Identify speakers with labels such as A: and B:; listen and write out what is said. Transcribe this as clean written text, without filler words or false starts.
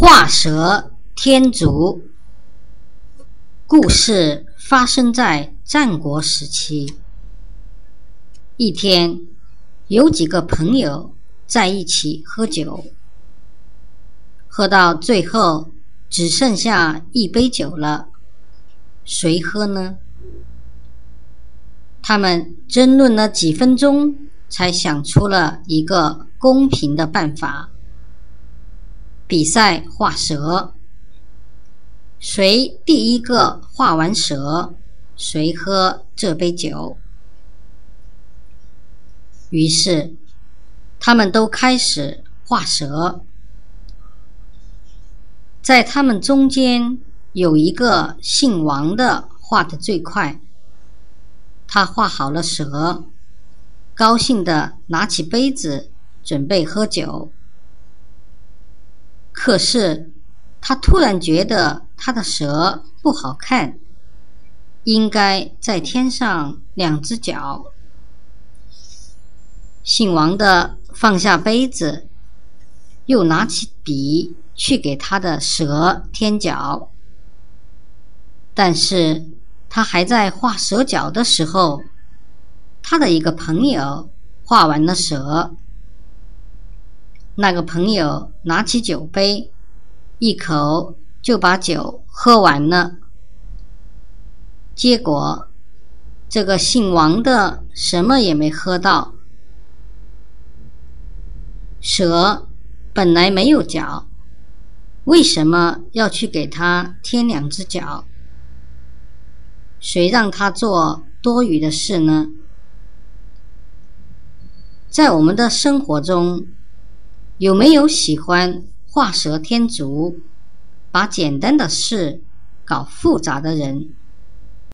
A: 画蛇添足。故事发生在战国时期。一天，有几个朋友在一起喝酒，喝到最后只剩下一杯酒了，谁喝呢？他们争论了几分钟，才想出了一个公平的办法。比赛画蛇，谁第一个画完蛇，谁喝这杯酒。于是他们都开始画蛇。在他们中间有一个姓王的画得最快，他画好了蛇，高兴地拿起杯子准备喝酒。可是他突然觉得他的蛇不好看，应该再添上2只脚。姓王的放下杯子，又拿起笔去给他的蛇添脚。但是他还在画蛇脚的时候，他的一个朋友画完了蛇。那个朋友拿起酒杯，一口就把酒喝完了。结果这个姓王的什么也没喝到。蛇本来没有脚，为什么要去给它添2只脚？谁让它做多余的事呢？在我们的生活中，有没有喜欢画蛇添足，把简单的事搞复杂的人？